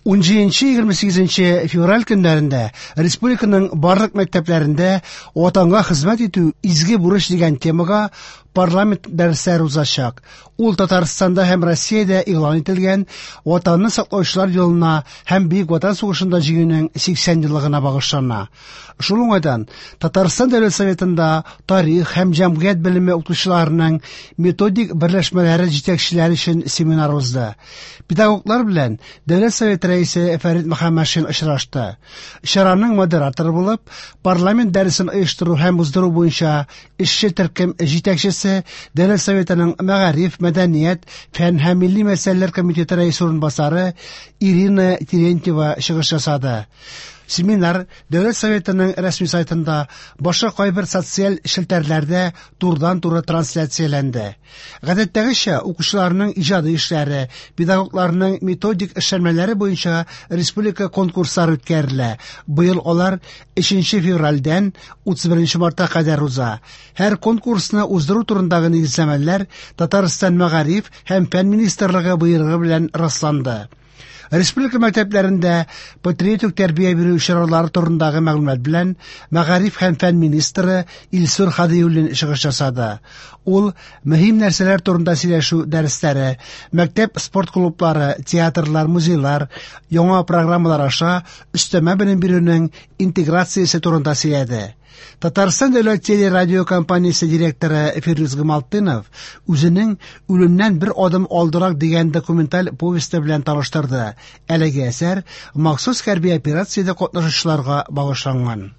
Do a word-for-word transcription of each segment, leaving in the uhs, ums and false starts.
он җиденче-егерме сигезенче февраль көннәрендә республиканың барлык мәктәпләрендә ватанга хезмәт итү изге бурыч дигән темага парламент дәресләре узачак. Ул Татарстанда һәм Россиядә игълан ителгән ватанны саклаучылар елына һәм Бөек Ватан сугышында җиңүнең сиксән еллыгына багышлана. Шул уңайдан Татарстан Дәүләт Советында тарих һәм җәмгыять белеме укытучыларының методик берләшмәләре җитәкчеләре өчен семинар узды. Педагоглар белән Дәүләт Советы рәисе Фәрит Мөхәммәтшин очрашты. Чараның модераторы булып, парламент дәресен оештыру һәм уздыру буенча эшче төркем җитәкчесе Дәүләт Советының мәгариф, мәдәният, фән һәм милли мәсьәләләр комитеты рәисе урынбасары Ирина Терентьева чыгыш ясады. Семинар Дәүләт Советының рәсми сайтында башка кайбер социаль шелтәрләрдә турыдан-туры трансляцияләнде. Гадәттәгечә, укучыларның иҗади эшләре, педагогларның методик эшләнмәләре буенча республика конкурслары үткәрелә. Быел алар өченче февральдән утыз беренче мартка кадәр уза. Һәр конкурсны уздыру турындагы нигезләмәләр Татарстан мәгариф һәм фән министрлыгы боерыгы белән расланды. Республика мәктәпләрендә патриотик тәрбия бирү чаралары турындагы мәгълүмат белән мәгариф һәм фән министры Илсур Хадиуллин чыгыш ясады. Ул мөһим нәрсәләр турында сөйләшү дәресләре, мәктәп спорт клублары, театрлар, музейлар, яңа программалар аша өстәмә белем бирүнең интеграциясе турында сөйләде. Татарстан дәүләт телерадио компаниясе директоры Фирдус Гамалтдинов үзенең «Үлемнән бер адым алдырак» дигән документаль повесты белән таныштырды. Әлеге әсәр махсус хәрби операциядә катнашучыларга багышланган.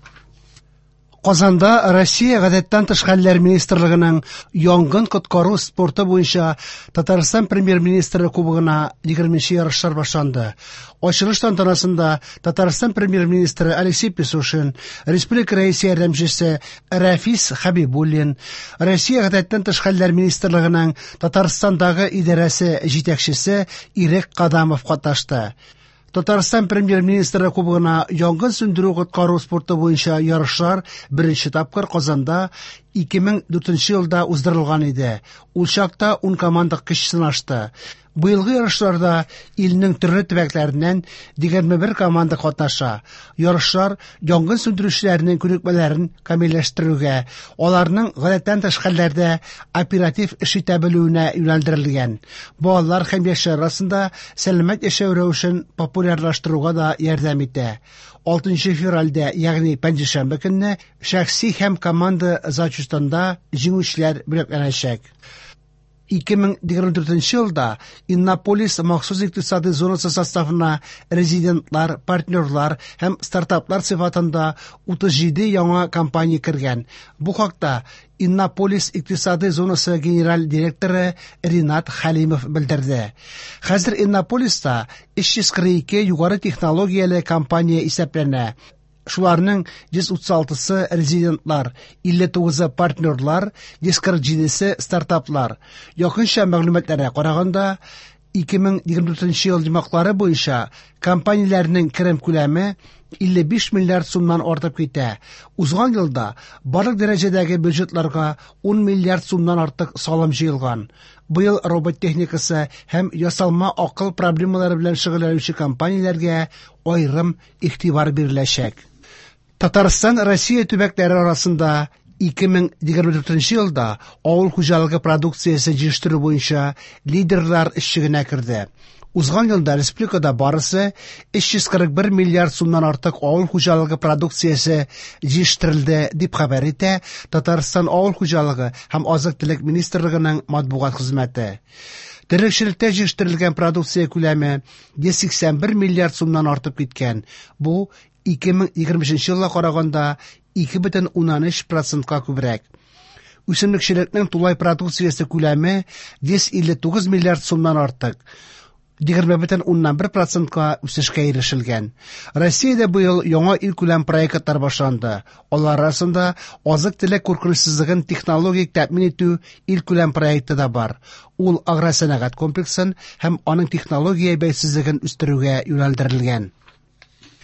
Казанда Россия гадәттән тыш хәлләр министрлыгының янгын коткару спорты буенча Татарстан премьер-министры кубогына егерменче ярышлар башланды. Ачылыш тантанасында Татарстан премьер-министры Алексей Песушин, республика рәисе ярдәмчесе Рафис Хабибуллин, Россия гадәттән тыш хәлләр министрлыгының Татарстандагы идарәсе җитәкчесе Ирек Кадамов катнашты. Татарстан премьер-министры кубогына янгын сүндерү коткару спорты буенча ярышлар беренче тапкыр Казанда ике мең дүртенче елда уздырылган иде. Ул чакта ун команда көч сынашты. Быелгы ярышларда илнең төрле төбәкләреннән егерме бер команда катнаша. Ярышлар янгын сүндерүчеләрнең күнекмәләрен камилләштерүгә, аларның гадәттән тыш хәлләрдә оператив эш итә белүенә юнәлдерелгән. Балалар һәм яшьләр арасында сәламәт яшәү рәвешен популярлаштыруга да ярдәм итә. алтынчы февральдә, ягъни пәнҗешәмбе көнне, шәхси һәм команда зачетында җиңүчеләр бүләкләнәчәк. ике мең егерме дүртенче елда Иннополис махсус икътисади зонасы составына резидентлар, партнерлар һәм стартаплар сыйфатында утыз җиде яңа компания кергән. Бу хакта Иннополис икътисади зонасы генераль директоры Ринат Халимов белдерде. Хәзер Иннополиста өч йөз кырык ике югары технологияле компания исәпләнә. Шуларның йөз утыз алтысы резидентлар, илле тугызы партнерлар, йөз кырык җидесе стартаплар. Якынча мәгълүматларга караганда, ике мең егерме дүртенче ел җимаклары буенча компанияләрнең керем күләме илле биш миллиард сумнан артып китә. Узган елда барлык дәрәҗәдәге бюджетларга ун миллиард сумнан артык салым җыелган. Быел робот техникасы һәм ясалма акыл проблемалары белән шөгыльләнүче компанияләргә аерым игътибар биреләчәк. Татарстан Россия төбәкләре арасында ике мең егерме дүртенче елда авыл хуҗалыгы продукциясе җитештерү буенча лидерлар ишегенә керде. Узган елда республикада барысы өч йөз кырык бер миллиард сумнан артык авыл хуҗалыгы продукциясе җитештерелде дип хәбәр итә Татарстан авыл хуҗалыгы һәм азык-төлек министрлыгының матбугат хезмәте. Терлекчелектә җитештерелгән продукция күләме йөз сиксән бер миллиард сумнан артып киткән. Бу ике мең егерме өченче елга караганда ике бөтен уннан өч процентка күбрәк. Үсемлекчелекнең тулай продукциясе күләме йөз илле тугыз миллиард сумнан артык. егерме бөтен уннан бер процентка үсешкә ирешелгән. Россиядә быел яңа ил күләм проектлар башланды. Алар арасында азык-төлек куркынычсызлыгын технологик тәэмин итү ил күләм проекты да бар. Ул агросәнәгать комплексын һәм аның технология бәйсезлеген үстерүгә юнәлдерелгән.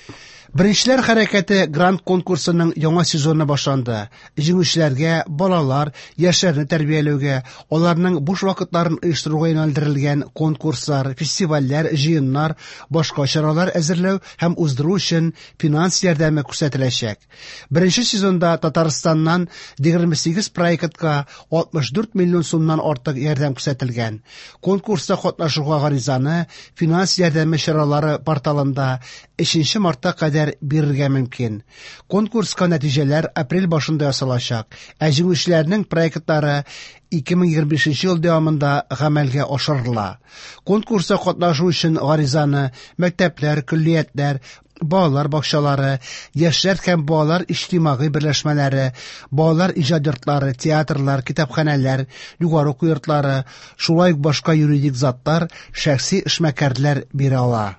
Birinчеләр хәрәкәте грант конкурсының яңа сезоны башланды. Җиңүчеләргә балалар, яшьләрне тәрбияләүгә, аларның буш вакытларын оештыруга юнәлдерелгән конкурслар, фестивальләр, җыеннар, башка чаралар әзерләү һәм уздыру өчен финанс ярдәме күрсәтеләчәк. Беренче сезонда Татарстаннан егерме сигез проектка алтмыш дүрт миллион сумнан артык ярдәм күрсәтелгән. Конкурста катнашуга гаризаны финанс ярдәме чаралары порталында өченче мартка кадәр бирергә мөмкин. Конкурска нәтиҗәләр апрель башында ясалачак, ә җиңүчеләрнең проектлары ике мең егерме бишенче ел дәвамында гамәлгә ашырыла. Конкурста катнашу өчен гаризаны мәктәпләр, көллиятләр, балалар бакчалары, яшьләр һәм балалар иҗтимагый берләшмәләре, балалар иҗат йортлары, театрлар, китапханәләр, югары уку йортлары, шулай ук башка юридик заттар, шәхси эшмәкәрләр бирә ала.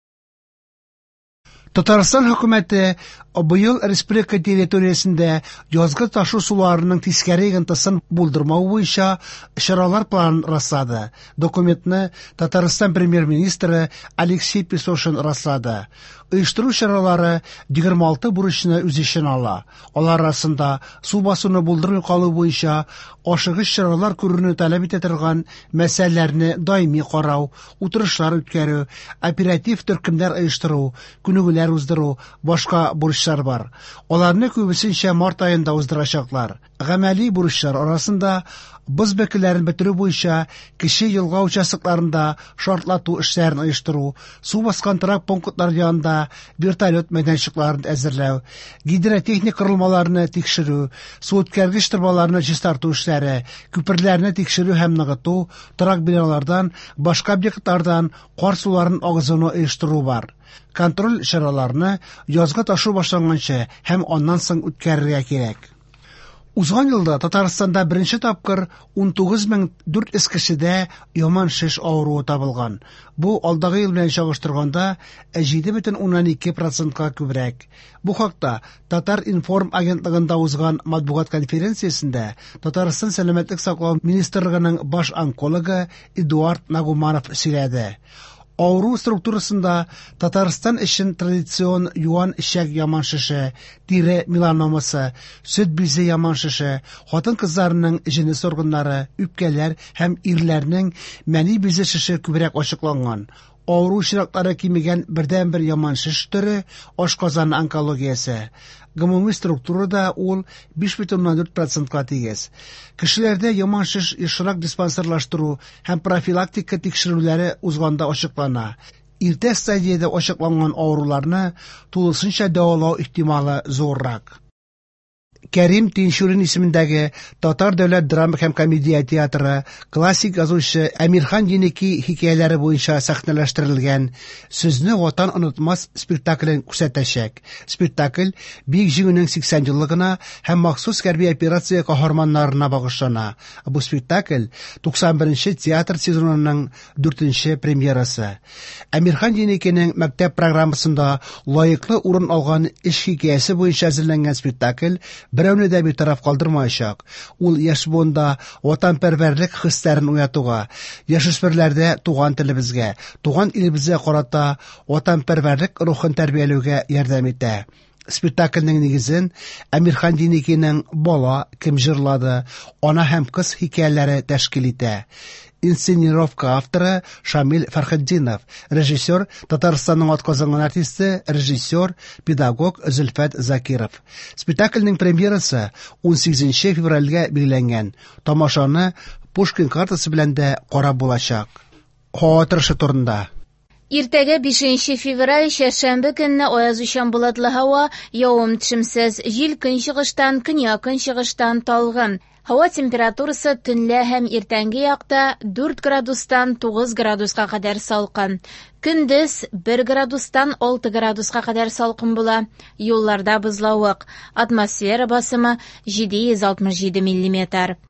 Татарстан хөкүмәте быел республика территориясендә язгы ташу суларының тискәре йогынтысын булдырмау буенча чаралар планын раслады. Документны Татарстан премьер-министры Алексей Песошин раслады. Оештыру чаралары егерме алты бурычны үз эченә ала. Алар арасында су басуны булдырмый калу буенча ашыгыч чаралар күрүне таләп итә торган мәсьәләләрне даими карау, утырышлар үткәрү, оператив төркемнәр оештыру, күнегүләр уздыру, башка бурычлар бар. Аларны күбесенчә март аенда уздырачаклар. Гамәли бурычлар арасында боз бәкеләрен бетерү буенча кече елга участокларында шартлату эшләрен оештыру, су баскан торак пунктлар янында вертолет мәйданчыкларын әзерләү, гидротехник корылмаларны тикшерү, су үткәргеч торбаларны чистарту эшләре, күперләрне тикшерү һәм ныгыту, торак биналардан, башка объектлардан кар суларын агызуны оештыру бар. Контроль чараларны язгы ташу башланганчы һәм аннан соң үткәрергә кирәк. Узган елда Татарстанда беренче тапкыр ун тугыз мең дүрт йөз кешедә яман шеш авыруы табылган. Бу алдагы ел белән чагыштырганда җиде бөтен уннан ике процентка күбрәк. Бу хакта Татар информ агентлыгында узган матбугат конференциясендә Татарстан сәламәтлек саклау министрлыгының баш онкологы Эдуард Нагуманов сөйләде. Авыру структурасында Татарстан өчен традицион юан ишәк яман шеше, тире меланомасы, сөт бизе яман шеше, хатын-кызларның җенес органнары, үпкәләр һәм ирләрнең мәни бизе шеше күбрәк ачыкланган. Авыру чираклары кимегән бердән-бер яман шеш төре ашказан онкологиясе. Гомуми структурада ул биш бөтен уннан дүрт процентка тигез. Кешеләрдә яман шеш ешрак диспансерлаштыру һәм профилактика тикшерүләре узганда ачыклана. Иртә стадиядә ачыкланган авыруларны тулысынча дәвалау ихтималы зуррак. Кәрим Тинчурин исемендәге Татар дәүләт драма һәм комедия театры классик язучы Әмирхан Еники хикәяләре буенча сәхнәләштерелгән «Сүзне ватан онытмас» спектаклен күрсәтәчәк. Спектакль бик җиңүнең сиксән еллыгына һәм махсус хәрби операция каһарманнарына багышлана. Бу спектакль туксан беренче театр сезонының дүртенче премьерасы. Әмирхан Еникинең мәктәп программасында лаеклы урын алган эш хикәясе буенча әзерләнгән спектакль берәүне дә битараф калдырмаячак. Ул яшь буында ватанпәрвәрлек хисләрен уятуга, яшүсмерләрдә туган телебезгә, туган илебезгә карата ватанпәрвәрлек рухын тәрбияләүгә ярдәм итә. Спектакльнең нигезен Әмирхан Еникинең бала, кем җырлады, ана һәм кыз хикәяләре тәшкил итә. Инсценировка авторы Шамил Фәрхетдинов, режиссер Татарстанның атказанган артисты, режиссер, педагог Зөлфәт Закиров. Спектакльнең премьерасы ун сигезенче февральгә билгеләнгән. Тамашаны Пушкин картасы белән дә карап булачак. Һава торышы турында. Иртәгә бишенче февраль шәмбе көнне аязучан булатлы һава, явым-төшемсез, җил көнчыгыштан, көньяк-көнчыгыштан талгын. Һава температурасы төнлә һәм иртәнге якта дүрт градустан тугыз градуска кадәр салкын. Көндез бер градустан алты градуска кадәр салкын була. Юлларда бозлавык. Атмосфера басымы җиде йөз алтмыш җиде миллиметр.